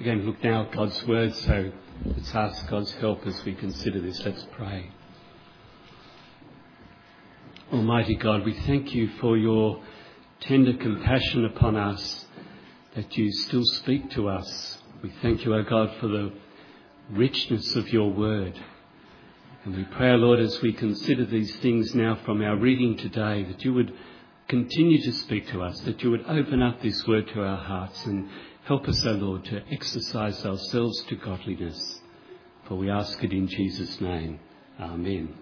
We're going to look now at God's Word, so let's ask God's help as we consider this. Let's pray. Almighty God, we thank you for your tender compassion upon us, that you still speak to us. We thank you, O God, for the richness of your Word. And we pray, O Lord, as we consider these things now from our reading today, that you would continue to speak to us, that you would open up this Word to our hearts and help us, O Lord, to exercise ourselves to godliness. For we ask it in Jesus' name. Amen.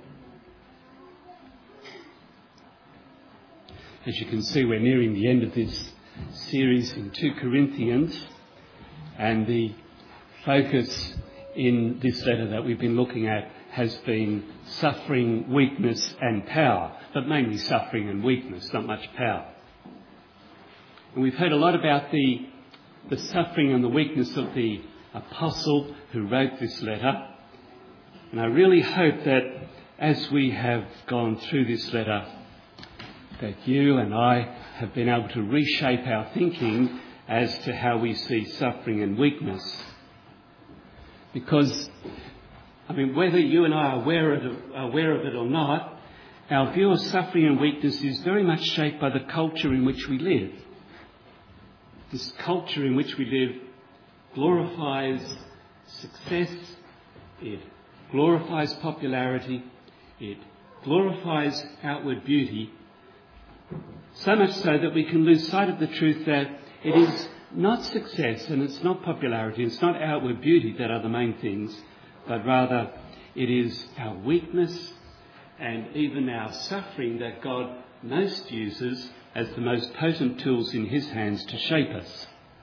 As you can see, we're nearing the end of this series in 2 Corinthians, and the focus in this letter that we've been looking at has been suffering, weakness and power, but mainly suffering and weakness, not much power. And we've heard a lot about the suffering and the weakness of the apostle who wrote this letter. And I really hope that as we have gone through this letter, that you and I have been able to reshape our thinking as to how we see suffering and weakness. Because, whether you and I are aware of it or not, our view of suffering and weakness is very much shaped by the culture in which we live. This culture in which we live glorifies success, it glorifies popularity, it glorifies outward beauty, so much so that we can lose sight of the truth that it is not success and it's not popularity, it's not outward beauty that are the main things, but rather it is our weakness and even our suffering that God most uses as the most potent tools in his hands to shape us.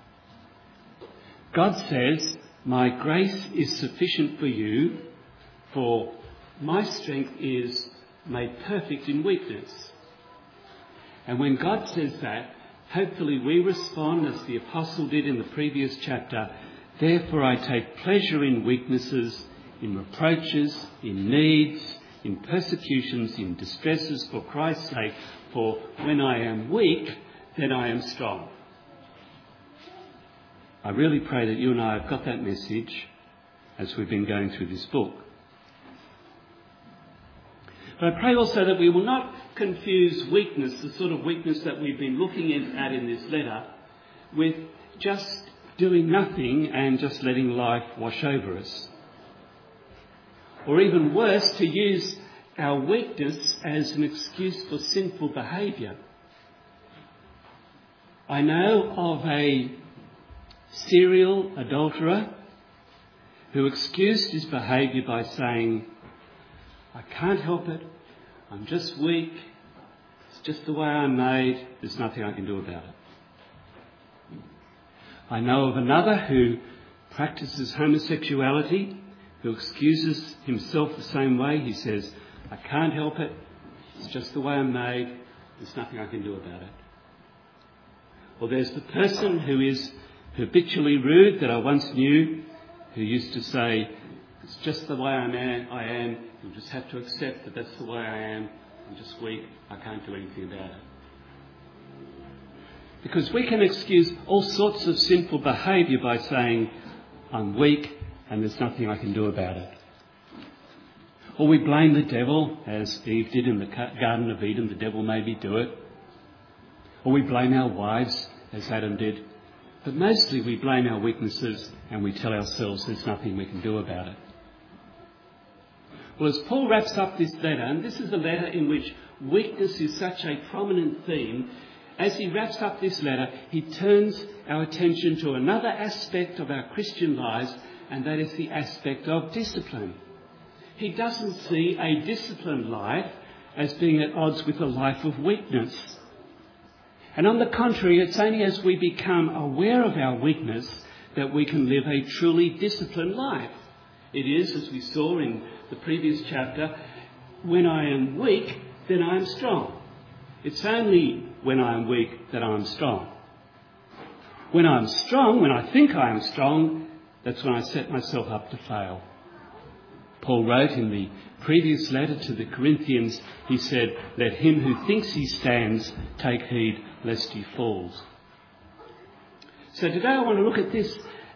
God says, "My grace is sufficient for you, for my strength is made perfect in weakness." And when God says that, hopefully we respond as the apostle did in the previous chapter, "Therefore I take pleasure in weaknesses, in reproaches, in needs, in persecutions, in distresses for Christ's sake, for when I am weak, then I am strong." I really pray that you and I have got that message as we've been going through this book. But I pray also that we will not confuse weakness, the sort of weakness that we've been looking at in this letter, with just doing nothing and just letting life wash over us. Or even worse, to use our weakness as an excuse for sinful behaviour. I know of a serial adulterer who excused his behaviour by saying, "I can't help it, I'm just weak, it's just the way I'm made, there's nothing I can do about it." I know of another who practices homosexuality, who excuses himself the same way. He says, "I can't help it, it's just the way I'm made, there's nothing I can do about it." Or there's the person who is habitually rude that I once knew, who used to say, "It's just the way I am, you'll just have to accept that that's the way I am, I'm just weak, I can't do anything about it." Because we can excuse all sorts of sinful behaviour by saying, "I'm weak and there's nothing I can do about it." Or we blame the devil, as Eve did in the Garden of Eden, the devil made me do it. Or we blame our wives, as Adam did. But mostly we blame our weaknesses and we tell ourselves there's nothing we can do about it. Well, as Paul wraps up this letter, and this is a letter in which weakness is such a prominent theme, as he wraps up this letter, he turns our attention to another aspect of our Christian lives, and that is the aspect of discipline. He doesn't see a disciplined life as being at odds with a life of weakness. And on the contrary, it's only as we become aware of our weakness that we can live a truly disciplined life. It is, as we saw in the previous chapter, "When I am weak, then I am strong." It's only when I am weak that I am strong. When I'm strong, when I think I am strong, that's when I set myself up to fail. Paul wrote in the previous letter to the Corinthians, he said, "Let him who thinks he stands take heed lest he falls." So today I want to look at this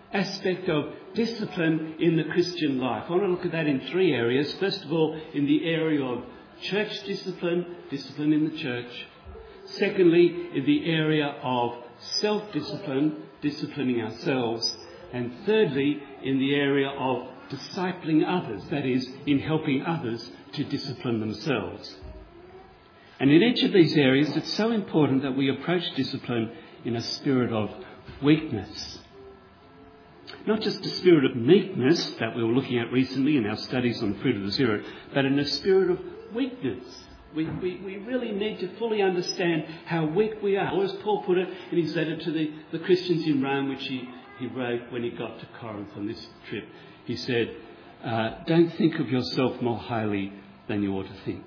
aspect of discipline in the Christian life. I want to look at that in three areas. First of all, in the area of church discipline, discipline in the church. Secondly, in the area of self-discipline, disciplining ourselves. And thirdly, in the area of discipling others, that is, in helping others to discipline themselves. And in each of these areas, it's so important that we approach discipline in a spirit of weakness. Not just a spirit of meekness that we were looking at recently in our studies on Fruit of the Spirit, but in a spirit of weakness. We really need to fully understand how weak we are. Or as Paul put it in his letter to the Christians in Rome, which he wrote when he got to Corinth on this trip, he said, don't think of yourself more highly than you ought to think.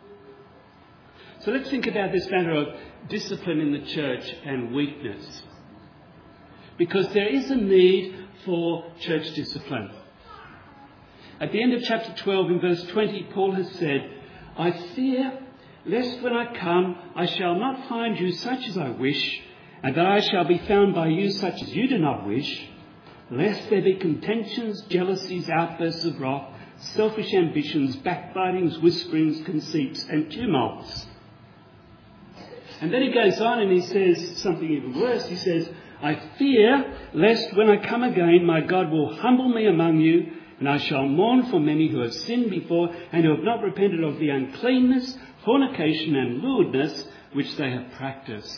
So let's think about this matter of discipline in the church and weakness. Because there is a need for church discipline. At the end of chapter 12 in verse 20, Paul has said, I fear lest when I come I shall not find you such as I wish, and that I shall be found by you such as you do not wish, lest there be contentions, jealousies, outbursts of wrath, selfish ambitions, backbitings, whisperings, conceits, and tumults. And then he goes on and he says something even worse. He says, I fear lest when I come again my God will humble me among you, and I shall mourn for many who have sinned before and who have not repented of the uncleanness, fornication and lewdness which they have practiced.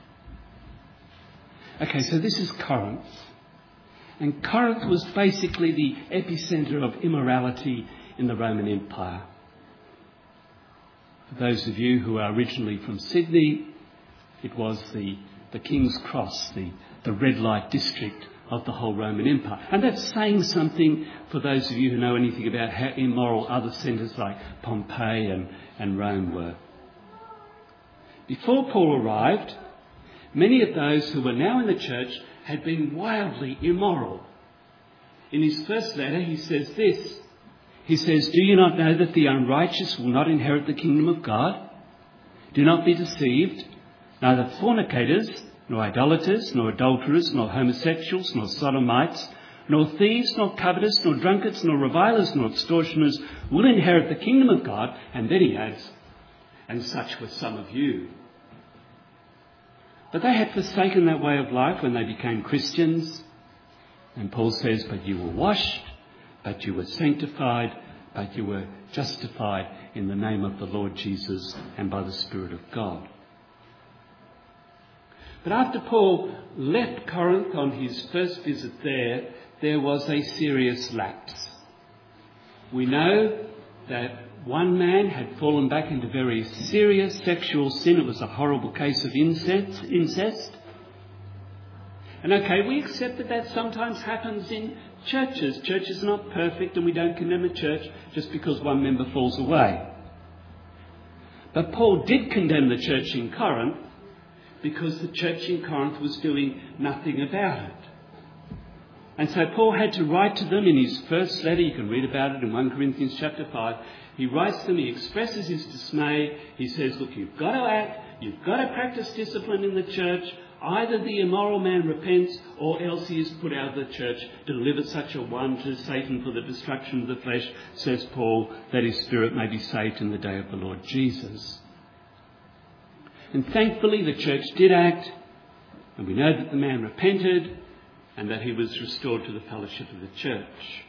Okay, so this is Corinth. And Corinth was basically the epicenter of immorality in the Roman Empire. For those of you who are originally from Sydney, it was the King's Cross, the red light district of the whole Roman Empire. And that's saying something for those of you who know anything about how immoral other centres like Pompeii and Rome were. Before Paul arrived, many of those who were now in the church had been wildly immoral. In his first letter, he says this. He says, do you not know that the unrighteous will not inherit the kingdom of God? Do not be deceived. Neither fornicators, nor idolaters, nor adulterers, nor homosexuals, nor sodomites, nor thieves, nor covetous, nor drunkards, nor revilers, nor extortioners will inherit the kingdom of God. And then he adds, and such were some of you. But they had forsaken that way of life when they became Christians. And Paul says, but you were washed, but you were sanctified, but you were justified in the name of the Lord Jesus and by the Spirit of God. But after Paul left Corinth on his first visit there was a serious lapse. We know that one man had fallen back into very serious sexual sin. It was a horrible case of incest. And okay, we accept that sometimes happens in churches. Churches are not perfect, and we don't condemn a church just because one member falls away. But Paul did condemn the church in Corinth because the church in Corinth was doing nothing about it. And so Paul had to write to them in his first letter. You can read about it in 1 Corinthians chapter 5. He writes to them, he expresses his dismay. He says, look, you've got to act, you've got to practice discipline in the church. Either the immoral man repents or else he is put out of the church. Deliver such a one to Satan for the destruction of the flesh, says Paul, that his spirit may be saved in the day of the Lord Jesus. And thankfully the church did act, and we know that the man repented and that he was restored to the fellowship of the church.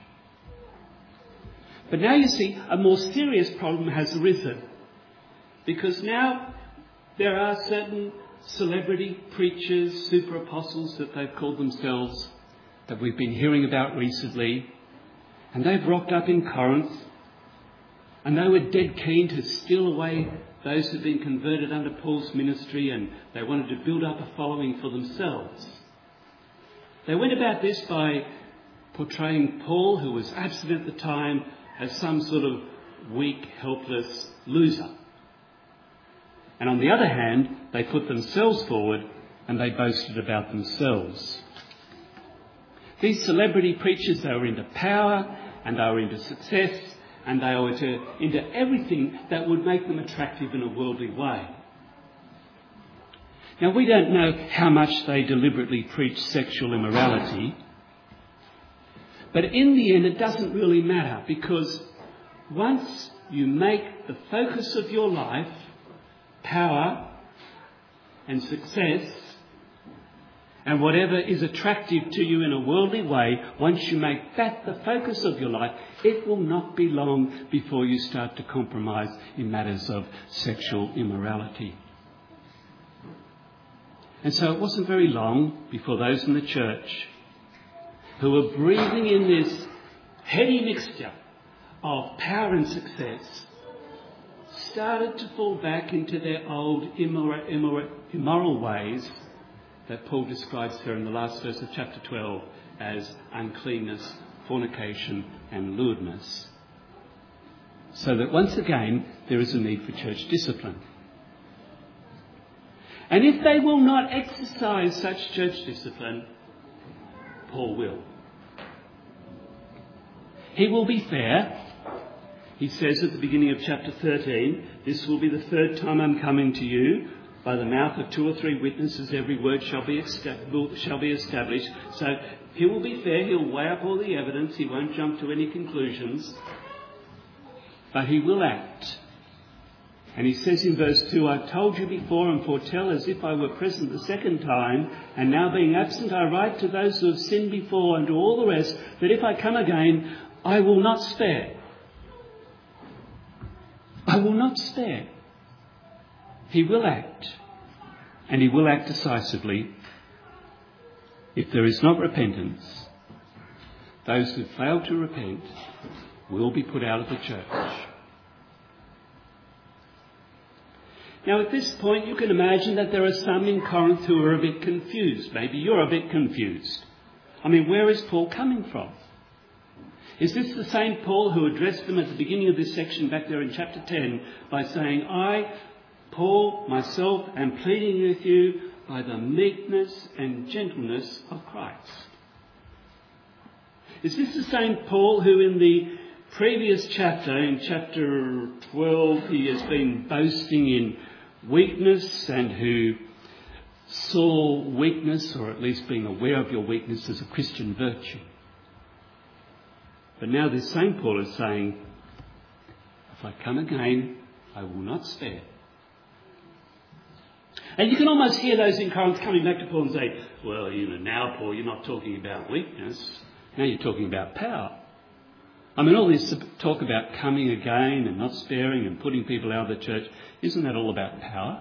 But now you see, a more serious problem has arisen, because now there are certain celebrity preachers, super apostles that they've called themselves, that we've been hearing about recently, and they've rocked up in Corinth, and they were dead keen to steal away those who'd been converted under Paul's ministry, and they wanted to build up a following for themselves. They went about this by portraying Paul, who was absent at the time, as some sort of weak, helpless loser. And on the other hand, they put themselves forward and they boasted about themselves. These celebrity preachers, they were into power and they were into success and they were into everything that would make them attractive in a worldly way. Now, we don't know how much they deliberately preached sexual immorality, But in the end, it doesn't really matter, because once you make the focus of your life power and success and whatever is attractive to you in a worldly way, once you make that the focus of your life, it will not be long before you start to compromise in matters of sexual immorality. And so it wasn't very long before those in the church who were breathing in this heady mixture of power and success started to fall back into their old immoral ways that Paul describes there in the last verse of chapter 12 as uncleanness, fornication and lewdness. So that once again there is a need for church discipline. And if they will not exercise such church discipline, Paul will. He will be fair. He says at the beginning of chapter 13, "This will be the third time I'm coming to you. By the mouth of 2 or 3 witnesses, every word shall be established." So he will be fair. He'll weigh up all the evidence. He won't jump to any conclusions. But he will act. And he says in verse 2, "I've told you before and foretell as if I were present the second time, and now being absent I write to those who have sinned before and to all the rest, that if I come again, I will not spare." I will not spare. He will act, and he will act decisively. If there is not repentance, those who fail to repent will be put out of the church. Now at this point you can imagine that there are some in Corinth who are a bit confused. Maybe you're a bit confused. I mean, where is Paul coming from? Is this the same Paul who addressed them at the beginning of this section back there in chapter 10 by saying, "I, Paul, myself, am pleading with you by the meekness and gentleness of Christ"? Is this the same Paul who in the previous chapter, in chapter 12, he has been boasting in weakness and who saw weakness, or at least being aware of your weakness, as a Christian virtue? But now this same Paul is saying, "If I come again, I will not spare." And you can almost hear those in Corinth coming back to Paul and say, "Well, now, Paul, you're not talking about weakness. Now you're talking about power. I mean, all this talk about coming again and not sparing and putting people out of the church, isn't that all about power?"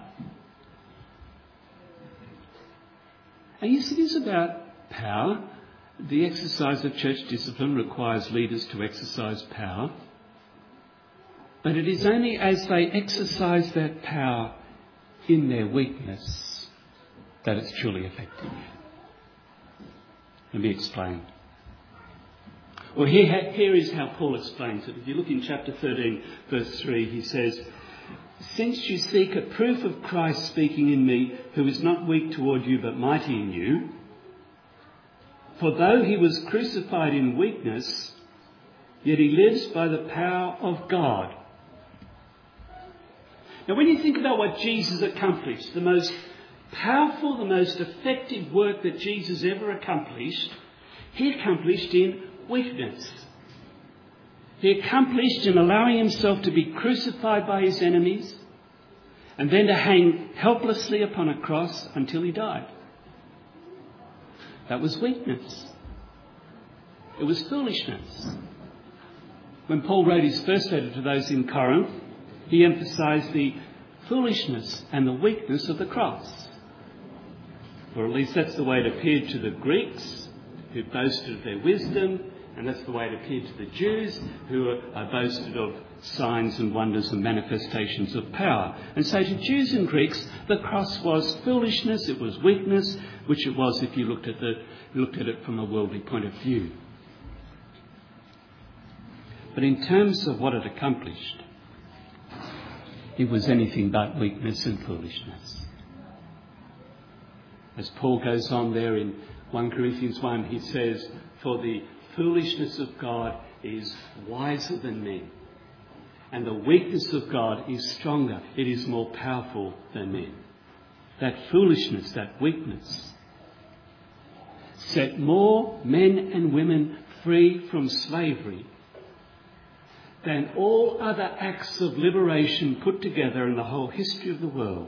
And yes, it is about power. The exercise of church discipline requires leaders to exercise power. But it is only as they exercise that power in their weakness that it's truly effective. Let me explain. Well, here is how Paul explains it. If you look in chapter 13, verse 3, he says, "Since you seek a proof of Christ speaking in me, who is not weak toward you but mighty in you, for though he was crucified in weakness, yet he lives by the power of God." Now, when you think about what Jesus accomplished, the most powerful, the most effective work that Jesus ever accomplished, he accomplished in weakness. He accomplished in allowing himself to be crucified by his enemies and then to hang helplessly upon a cross until he died. That was weakness. It was foolishness. When Paul wrote his first letter to those in Corinth, he emphasised the foolishness and the weakness of the cross. Or at least that's the way it appeared to the Greeks, who boasted of their wisdom, and that's the way it appeared to the Jews, who boasted of signs and wonders and manifestations of power. And so to Jews and Greeks, the cross was foolishness, it was weakness, which it was if you looked at it from a worldly point of view. But in terms of what it accomplished, it was anything but weakness and foolishness. As Paul goes on there in 1 Corinthians 1, he says, "For the foolishness of God is wiser than men, and the weakness of God is stronger. It is more powerful than men." That foolishness, that weakness, set more men and women free from slavery than all other acts of liberation put together in the whole history of the world.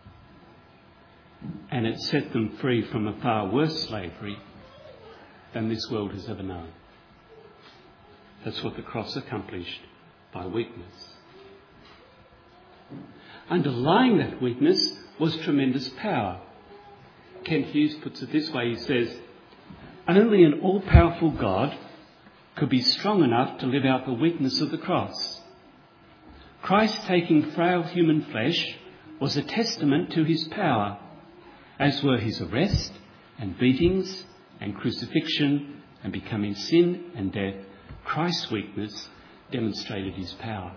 And it set them free from a far worse slavery than this world has ever known. That's what the cross accomplished by weakness. Underlying that weakness was tremendous power. Kent Hughes puts it this way, he says, only an all-powerful God could be strong enough to live out the weakness of the cross. Christ taking frail human flesh was a testament to his power, as were his arrest and beatings and crucifixion and becoming sin and death. Christ's weakness demonstrated his power.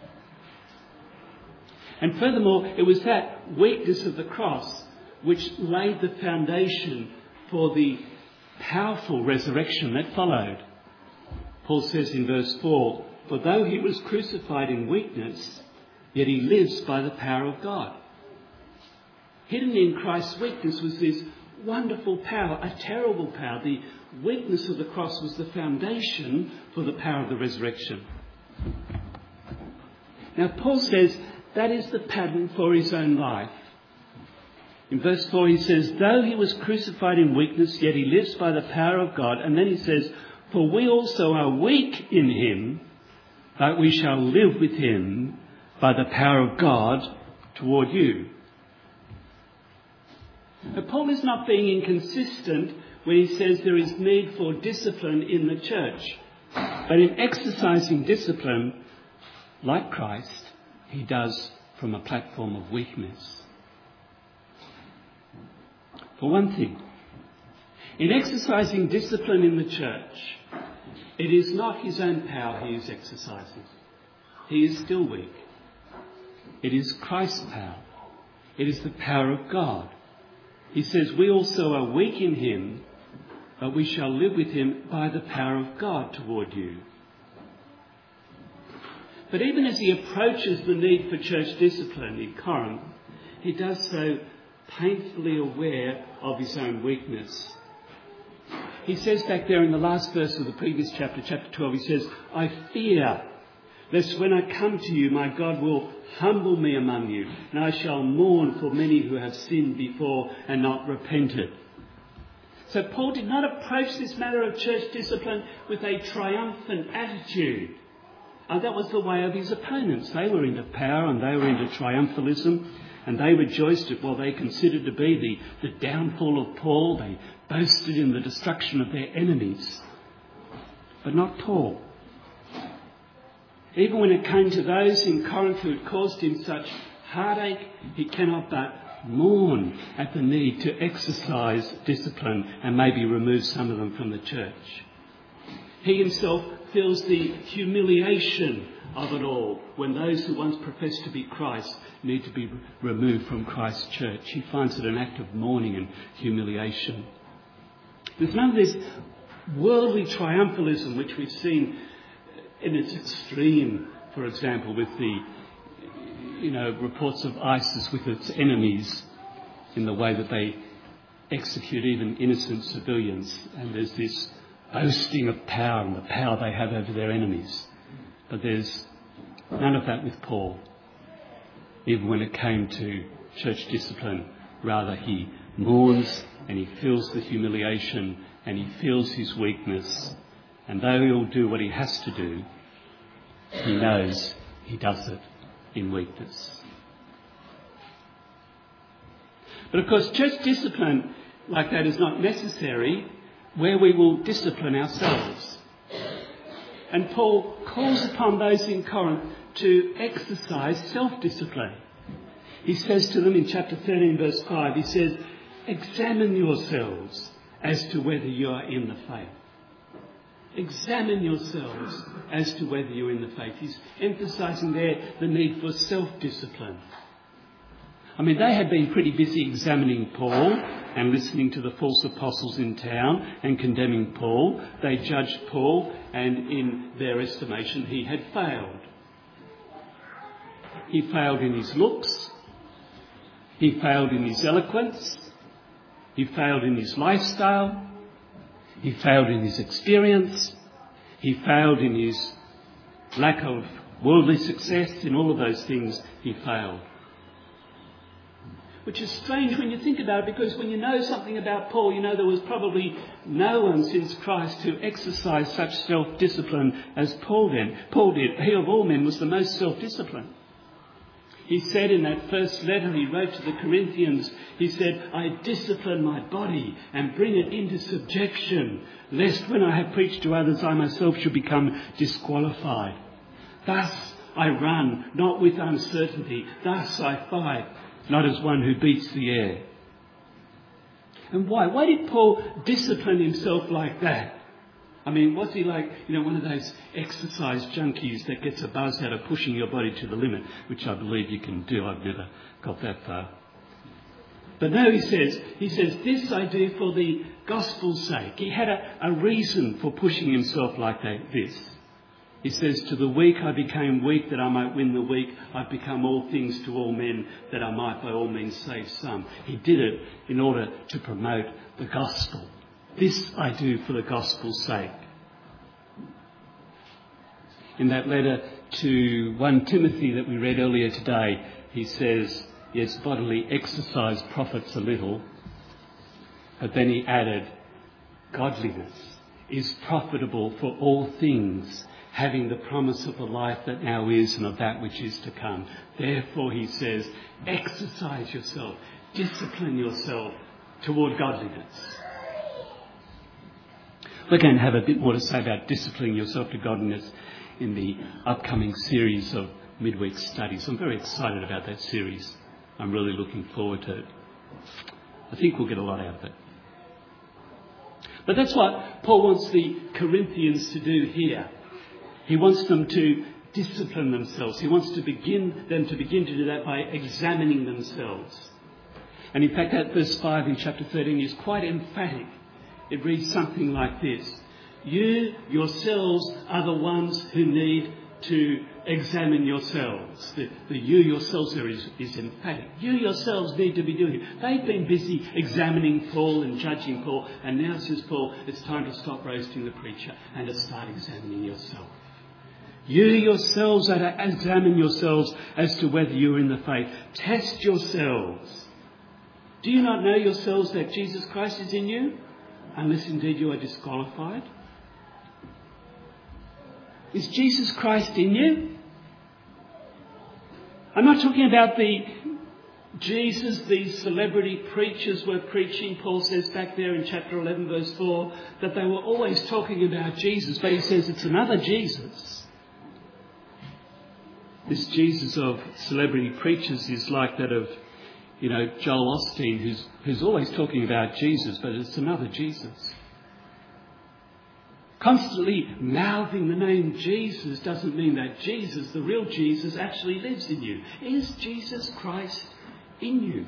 And furthermore, it was that weakness of the cross which laid the foundation for the powerful resurrection that followed. Paul says in verse 4, for though he was crucified in weakness, yet he lives by the power of God. Hidden in Christ's weakness was this wonderful power, a terrible power. The weakness of the cross was the foundation for the power of the resurrection. Now Paul says that is the pattern for his own life. In verse 4 he says, though he was crucified in weakness, yet he lives by the power of God. And then he says, for we also are weak in him, but we shall live with him by the power of God toward you. Now, Paul is not being inconsistent when he says there is need for discipline in the church. But in exercising discipline, like Christ, he does from a platform of weakness. For one thing, in exercising discipline in the church, it is not his own power he is exercising. He is still weak. It is Christ's power. It is the power of God. He says, we also are weak in him, but we shall live with him by the power of God toward you. But even as he approaches the need for church discipline in Corinth, he does so painfully aware of his own weakness. He says back there in the last verse of the previous chapter, chapter 12, he says, I fear lest when I come to you, my God will humble me among you, and I shall mourn for many who have sinned before and not repented. So Paul did not approach this matter of church discipline with a triumphant attitude. And that was the way of his opponents. They were into power and they were into triumphalism, and they rejoiced at what they considered to be the downfall of Paul. They boasted in the destruction of their enemies. But not Paul. Even when it came to those in Corinth who had caused him such heartache, he cannot but mourn at the need to exercise discipline and maybe remove some of them from the church. He himself feels the humiliation of it all when those who once professed to be Christ need to be removed from Christ's church. He finds it an act of mourning and humiliation. There's none of this worldly triumphalism which we've seen in its extreme, for example, with the reports of ISIS with its enemies in the way that they execute even innocent civilians. And there's this boasting of power and the power they have over their enemies. But there's none of that with Paul. Even when it came to church discipline, rather he mourns and he feels the humiliation and he feels his weakness. And though he'll do what he has to do, he knows he does it in weakness. But of course, church discipline like that is not necessary where we will discipline ourselves. And Paul calls upon those in Corinth to exercise self-discipline. He says to them in chapter 13, verse 5, he says, examine yourselves as to whether you are in the faith. Examine yourselves as to whether you're in the faith. He's emphasising there the need for self-discipline. I mean, they had been pretty busy examining Paul and listening to the false apostles in town and condemning Paul. They judged Paul, and in their estimation, he had failed. He failed in his looks. He failed in his eloquence. He failed in his lifestyle. He failed in his experience. He failed in his lack of worldly success. In all of those things, he failed. Which is strange when you think about it, because when you know something about Paul, you know there was probably no one since Christ who exercised such self-discipline as Paul did. He of all men was the most self-disciplined. He said in that first letter he wrote to the Corinthians, he said, I discipline my body and bring it into subjection, lest when I have preached to others, I myself should become disqualified. Thus I run, not with uncertainty. Thus I fight, not as one who beats the air. And why? Why did Paul discipline himself like that? I mean, was he like, one of those exercise junkies that gets a buzz out of pushing your body to the limit, which I believe you can do. I've never got that far. But no, he says, this I do for the gospel's sake. He had a reason for pushing himself like this. He says, to the weak I became weak that I might win the weak. I've become all things to all men that I might by all means save some. He did it in order to promote the gospel. This I do for the gospel's sake. In that letter to 1 Timothy that we read earlier today, he says, yes, bodily exercise profits a little. But then he added, godliness is profitable for all things, having the promise of the life that now is and of that which is to come. Therefore, he says, exercise yourself, discipline yourself toward godliness. We're going to have a bit more to say about disciplining yourself to godliness in the upcoming series of midweek studies. I'm very excited about that series. I'm really looking forward to it. I think we'll get a lot out of it. But that's what Paul wants the Corinthians to do here. He wants them to discipline themselves. He wants them to begin to do that by examining themselves. And in fact, that verse 5 in chapter 13 is quite emphatic. It reads something like this. You yourselves are the ones who need to examine yourselves. The you yourselves there is emphatic. You yourselves need to be doing it. They've been busy examining Paul and judging Paul. And now, says Paul, it's time to stop roasting the preacher and to start examining yourself. You yourselves are to examine yourselves as to whether you are in the faith. Test yourselves. Do you not know yourselves that Jesus Christ is in you? Unless indeed you are disqualified. Is Jesus Christ in you? I'm not talking about the Jesus these celebrity preachers were preaching. Paul says back there in chapter 11 verse 4 that they were always talking about Jesus, but he says it's another Jesus. This Jesus of celebrity preachers is like that of Joel Osteen, who's always talking about Jesus, but it's another Jesus. Constantly mouthing the name Jesus doesn't mean that Jesus, the real Jesus, actually lives in you. Is Jesus Christ in you?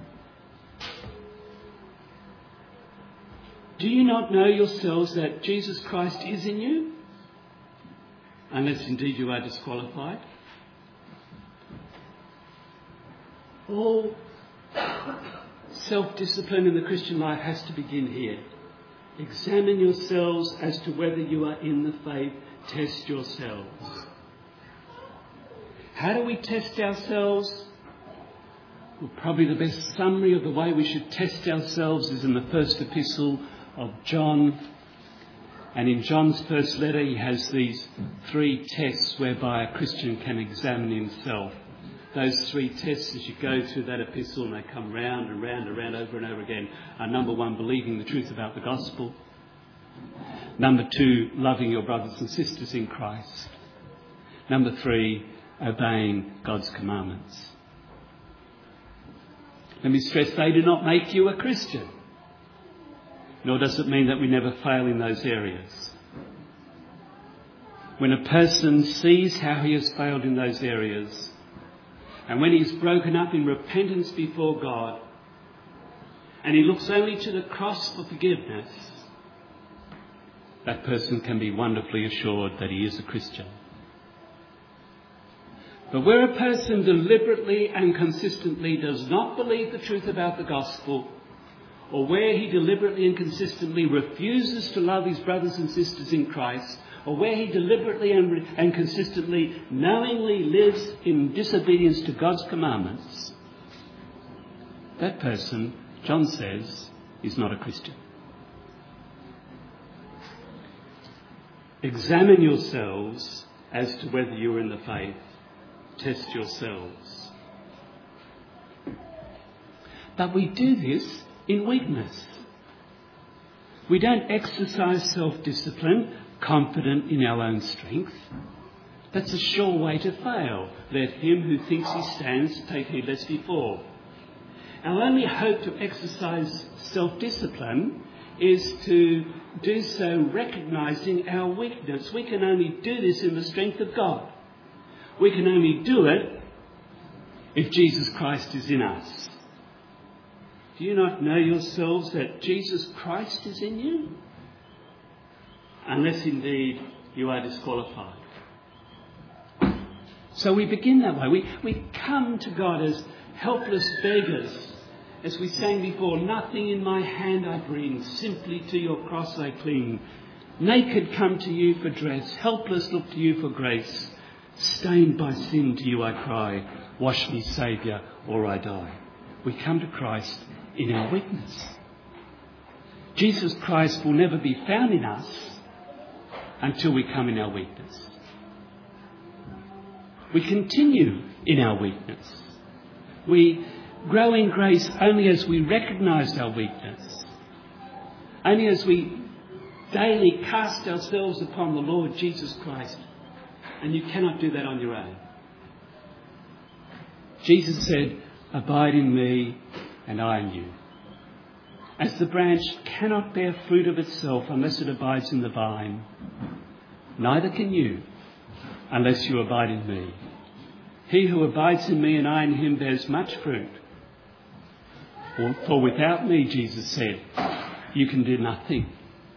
Do you not know yourselves that Jesus Christ is in you? Unless indeed you are disqualified. All self-discipline in the Christian life has to begin here. Examine yourselves as to whether you are in the faith. Test yourselves. How do we test ourselves? Well, probably the best summary of the way we should test ourselves is in the first epistle of John. And in John's first letter, he has these 3 tests whereby a Christian can examine himself. Those 3 tests, as you go through that epistle, and they come round and round and round over and over again, are number 1, believing the truth about the gospel. Number 2, loving your brothers and sisters in Christ. Number 3, obeying God's commandments. Let me stress, they do not make you a Christian. Nor does it mean that we never fail in those areas. When a person sees how he has failed in those areas, and when he's broken up in repentance before God, and he looks only to the cross for forgiveness, that person can be wonderfully assured that he is a Christian. But where a person deliberately and consistently does not believe the truth about the gospel, or where he deliberately and consistently refuses to love his brothers and sisters in Christ, or where he deliberately and consistently, knowingly lives in disobedience to God's commandments, that person, John says, is not a Christian. Examine yourselves as to whether you are in the faith. Test yourselves. But we do this in weakness. We don't exercise self-discipline, confident in our own strength. That's a sure way to fail. Let him who thinks he stands take heed lest he fall. Our only hope to exercise self-discipline is to do so recognising our weakness. We can only do this in the strength of God. We can only do it if Jesus Christ is in us. Do you not know yourselves that Jesus Christ is in you? Unless indeed you are disqualified. So we begin that way. We come to God as helpless beggars. As we sang before, nothing in my hand I bring, simply to your cross I cling. Naked come to you for dress, helpless look to you for grace. Stained by sin to you I cry, wash me, Saviour, or I die. We come to Christ in our weakness. Jesus Christ will never be found in us until we come in our weakness. We continue in our weakness. We grow in grace only as we recognise our weakness. Only as we daily cast ourselves upon the Lord Jesus Christ. And you cannot do that on your own. Jesus said, abide in me and I in you. As the branch cannot bear fruit of itself unless it abides in the vine, neither can you unless you abide in me. He who abides in me and I in him bears much fruit. For without me, Jesus said, you can do nothing.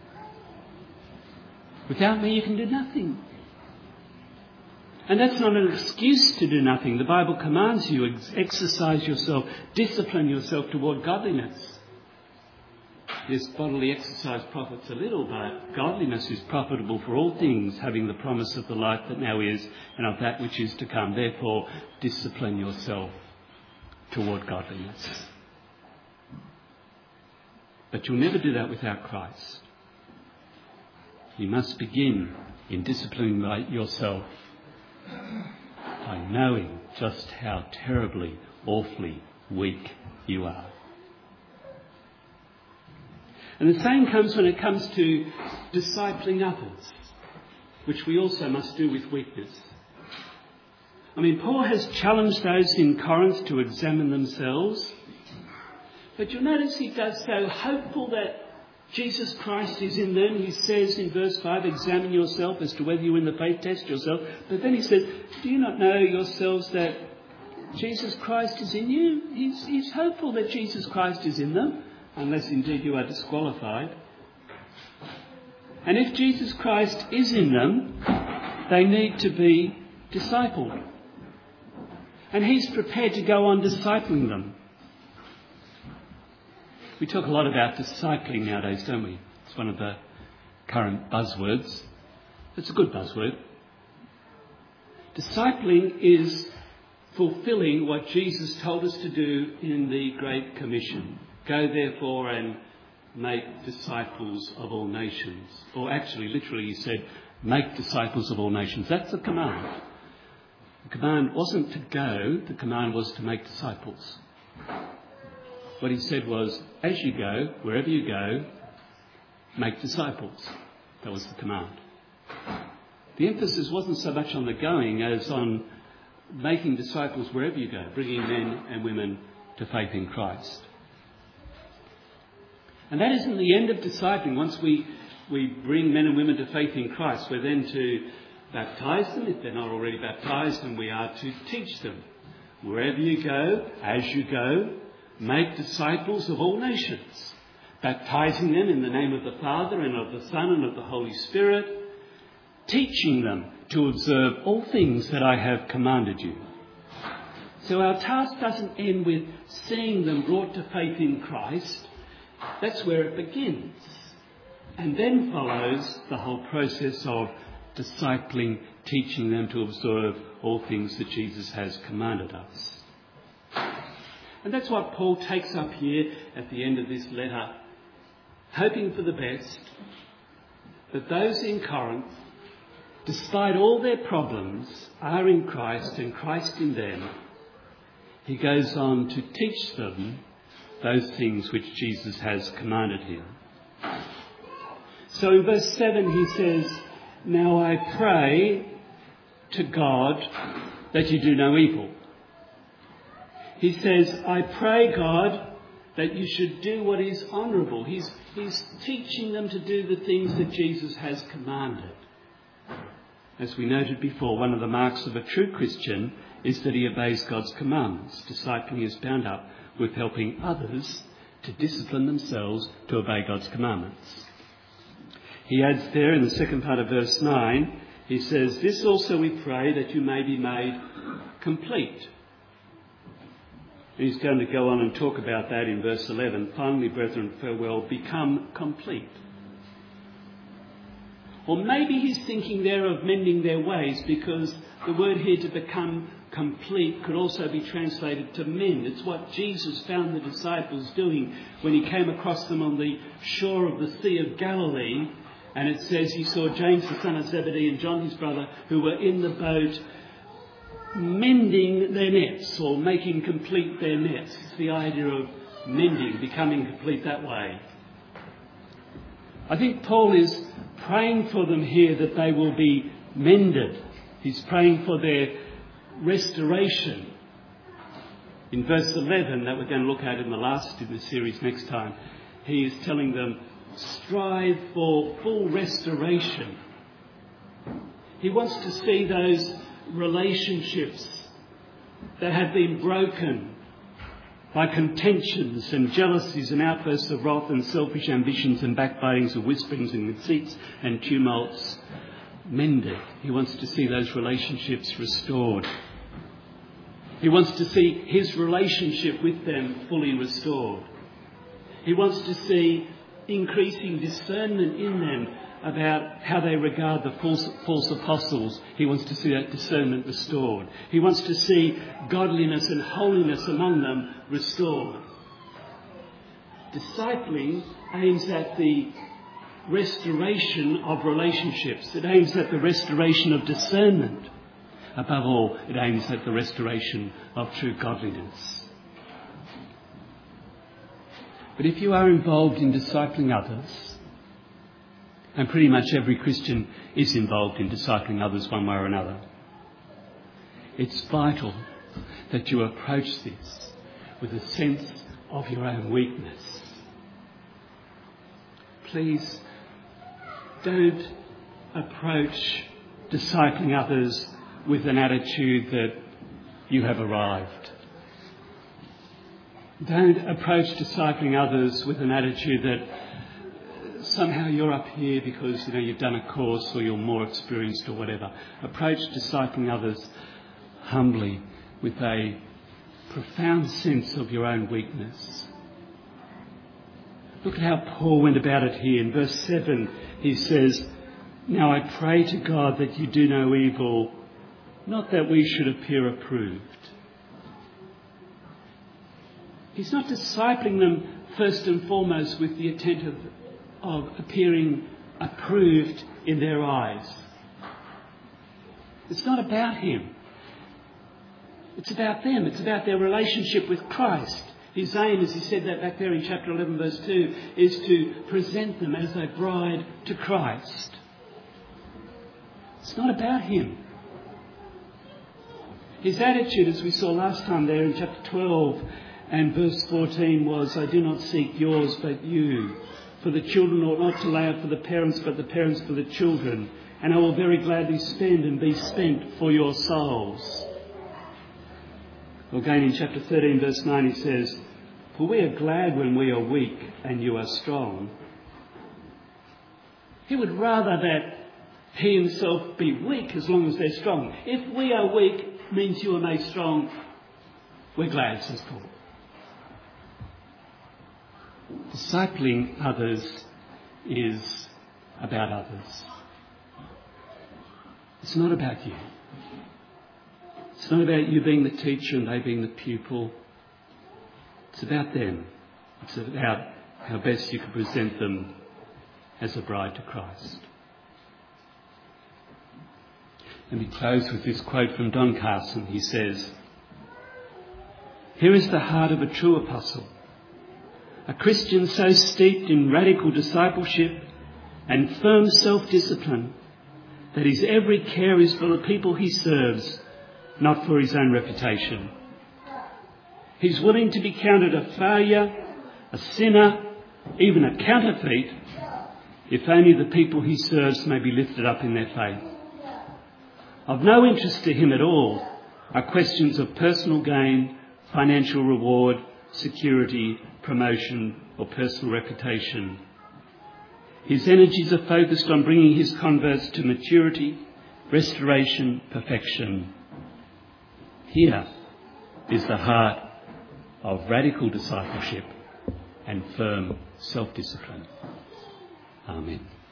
Without me, you can do nothing. And that's not an excuse to do nothing. The Bible commands you, exercise yourself, discipline yourself toward godliness. Yes, bodily exercise profits a little, but godliness is profitable for all things, having the promise of the life that now is and of that which is to come. Therefore, discipline yourself toward godliness. But you'll never do that without Christ. You must begin in disciplining yourself by knowing just how terribly, awfully weak you are. And the same comes when it comes to discipling others, which we also must do with weakness. I mean, Paul has challenged those in Corinth to examine themselves, but you'll notice he does so hopeful that Jesus Christ is in them. He says in verse 5, examine yourself as to whether you're in the faith, test yourself. But then he says, do you not know yourselves that Jesus Christ is in you? He's hopeful that Jesus Christ is in them, unless indeed you are disqualified. And if Jesus Christ is in them, they need to be discipled. And he's prepared to go on discipling them. We talk a lot about discipling nowadays, don't we? It's one of the current buzzwords. It's a good buzzword. Discipling is fulfilling what Jesus told us to do in the Great Commission. Go therefore and make disciples of all nations. Or actually, literally he said, make disciples of all nations. That's the command. The command wasn't to go, the command was to make disciples. What he said was, as you go, wherever you go, make disciples. That was the command. The emphasis wasn't so much on the going as on making disciples wherever you go, bringing men and women to faith in Christ. And that isn't the end of discipling. Once we bring men and women to faith in Christ, we're then to baptise them if they're not already baptised, and we are to teach them. Wherever you go, as you go, make disciples of all nations, baptising them in the name of the Father and of the Son and of the Holy Spirit, teaching them to observe all things that I have commanded you. So our task doesn't end with seeing them brought to faith in Christ. That's where it begins. And then follows the whole process of discipling, teaching them to observe all things that Jesus has commanded us. And that's what Paul takes up here at the end of this letter, hoping for the best, that those in Corinth, despite all their problems, are in Christ and Christ in them. He goes on to teach them those things which Jesus has commanded him. So in verse 7 he says, "Now I pray to God that you do no evil." He says, "I pray, God, that you should do what is honourable." He's teaching them to do the things that Jesus has commanded. As we noted before, one of the marks of a true Christian is that he obeys God's commandments. Discipling is bound up with helping others to discipline themselves to obey God's commandments. He adds there in the second part of verse 9, he says, "This also we pray, that you may be made complete." He's going to go on and talk about that in verse 11. "Finally, brethren, farewell, become complete." Or maybe he's thinking there of mending their ways, because the word here to become complete could also be translated to mend. It's what Jesus found the disciples doing when he came across them on the shore of the Sea of Galilee. And it says he saw James the son of Zebedee and John his brother, who were in the boat mending their nets, or making complete their nets. It's the idea of mending, becoming complete that way. I think Paul is praying for them here that they will be mended. He's praying for their restoration. In verse 11, that we're going to look at in the series next time, he is telling them, strive for full restoration. He wants to see those relationships that have been broken by contentions and jealousies and outbursts of wrath and selfish ambitions and backbitings and whisperings and conceits and tumults mended. He wants to see those relationships restored. He wants to see his relationship with them fully restored. He wants to see increasing discernment in them about how they regard the false apostles. He wants to see that discernment restored. He wants to see godliness and holiness among them restored. Discipling aims at the restoration of relationships. It aims at the restoration of discernment. Above all, it aims at the restoration of true godliness. But if you are involved in discipling others, and pretty much every Christian is involved in discipling others one way or another, it's vital that you approach this with a sense of your own weakness. Please don't approach discipling others with an attitude that you have arrived. Don't approach discipling others with an attitude that somehow you're up here because you've done a course or you're more experienced or whatever. Approach discipling others humbly with a profound sense of your own weakness. Look at how Paul went about it here. In verse 7 he says, "Now I pray to God that you do no evil, not that we should appear approved." He's not discipling them first and foremost with the intent of appearing approved in their eyes. It's not about him. It's about them. It's about their relationship with Christ. His aim, as he said that back there in chapter 11 verse 2, is to present them as a bride to Christ. It's not about him. His attitude, as we saw last time there in chapter 12 and verse 14, was, "I do not seek yours but you. For the children ought not to lay up for the parents, but the parents for the children. And I will very gladly spend and be spent for your souls." Again in chapter 13 verse 9 he says, "For we are glad when we are weak and you are strong." He would rather that he himself be weak as long as they're strong. If we are weak means you are made strong, we're glad, says Paul. Discipling others is about others. It's not about you. It's not about you being the teacher and they being the pupil. It's about them. It's about how best you can present them as a bride to Christ. And we close with this quote from Don Carson. He says, "Here is the heart of a true apostle, a Christian so steeped in radical discipleship and firm self-discipline that his every care is for the people he serves, not for his own reputation. He's willing to be counted a failure, a sinner, even a counterfeit, if only the people he serves may be lifted up in their faith. Of no interest to him at all are questions of personal gain, financial reward, security, promotion, or personal reputation. His energies are focused on bringing his converts to maturity, restoration, perfection. Here is the heart of radical discipleship and firm self-discipline." Amen.